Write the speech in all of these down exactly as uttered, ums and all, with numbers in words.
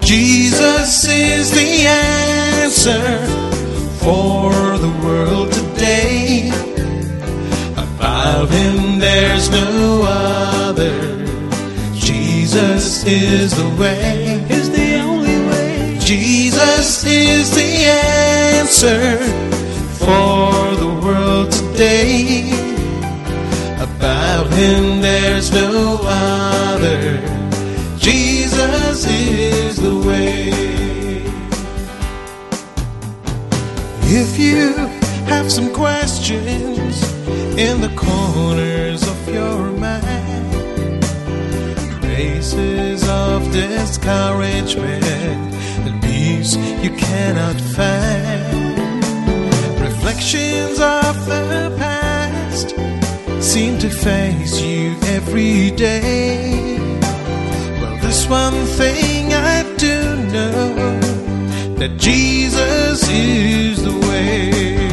Jesus is the answer for the world today. Above him there's no other. Jesus is the way, is the only way. Jesus is the answer for the world today. Above him there's no other. Jesus is the way. If you have some questions in the corners of your mind, traces of discouragement and peace you cannot find, reflections of the past seem to face you every day. Well, this one thing I do know, that Jesus is the way.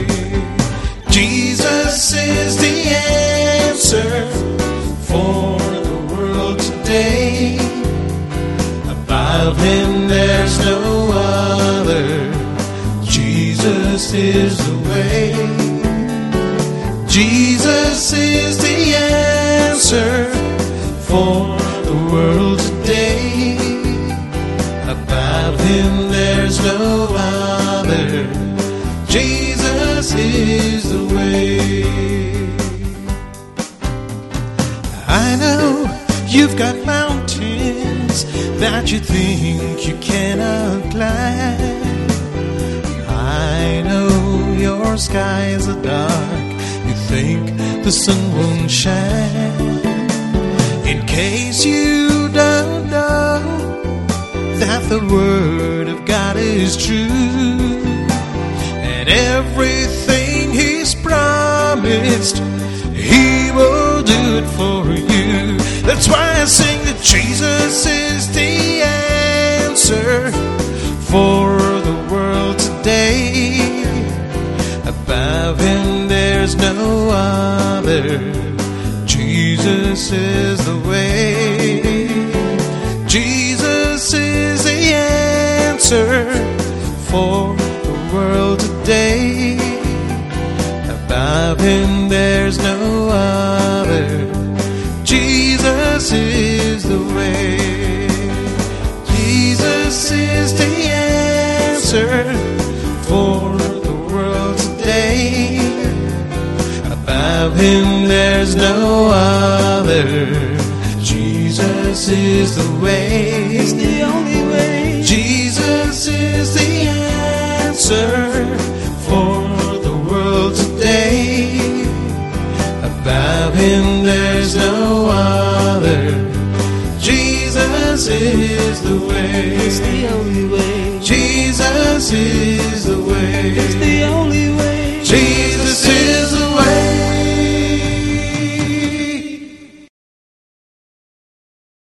Jesus is the answer for the world today. Above him there's no other. Jesus is the way. Jesus is the answer for the world today. Above him there's no other. Jesus is the way. I know you've got mountains that you think you cannot climb. I know your skies are dark, you think the sun won't shine. In case you don't know that the word of God is true, and everything he's promised, he will do it for you. That's why I sing that Jesus is the answer for the world today. Above him there's no other. Jesus is the way. Jesus is the answer for the world today. Above him there's no other. Jesus is the way. Jesus is the answer for the world today. Above him there's no other. Jesus is the way, is the only way. Jesus is the answer for the world today. Above him there's no other. Jesus is the way, is the only way. Jesus is